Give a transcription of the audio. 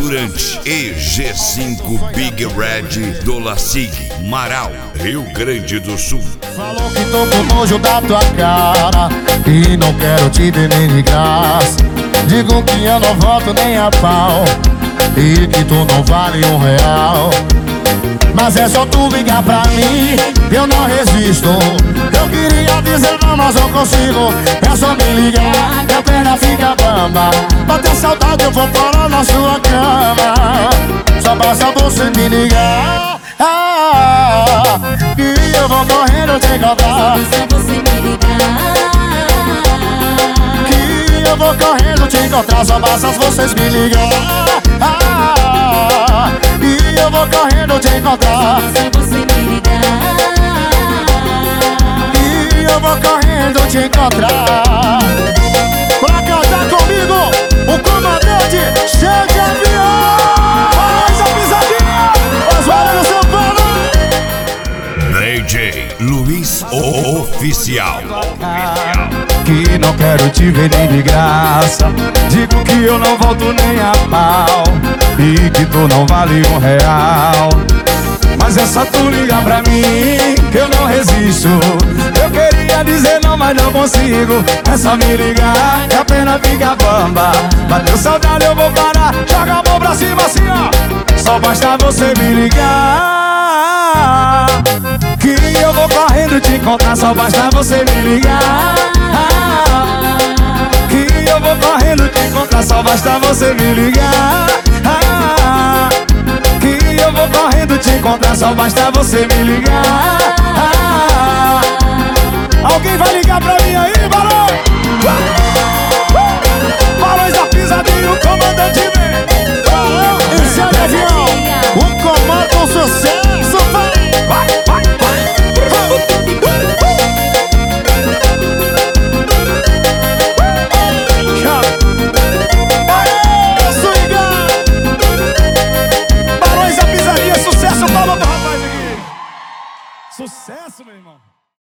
Restaurante e G5 Big Red do Lacig, Marau, Rio Grande do Sul. Falou que tô com nojo da tua cara e não quero te ver nem de graça. Digo que eu não volto nem a pau e que tu não vale R$1. Mas é só tu ligar pra mim, eu não resisto. Eu queria dizer não, mas não consigo. É só me ligar, minha perna fica bamba. Bater saudade eu vou parar na sua cama. Só basta você me ligar, que eu vou correndo te encontrar. Só você me ligar, Que eu vou correndo te encontrar. Só basta vocês me ligar, e eu vou correndo te encontrar. só você me ligar. E eu vou correndo te encontrar. Pra cantar comigo, o comandante Cheio de Avião. Faz a pisadinha, Oswaldo São Paulo. DJ Luiz Oficial. Que não quero te ver nem de graça. Digo que eu não volto nem a pau e que tu não vale R$1. Mas é só tu ligar pra mim que eu não resisto. Eu queria dizer não, mas não consigo. É só me ligar que a pena fica bamba. Bateu saudade eu vou parar. Joga a mão pra cima assim, ó. Só basta você me ligar, que eu vou correndo te encontrar. Só basta você me ligar, que eu vou correndo te encontrar. Só basta você me ligar, que eu vou correndo te encontrar. Só basta você me ligar. Alguém vai ligar pra mim aí?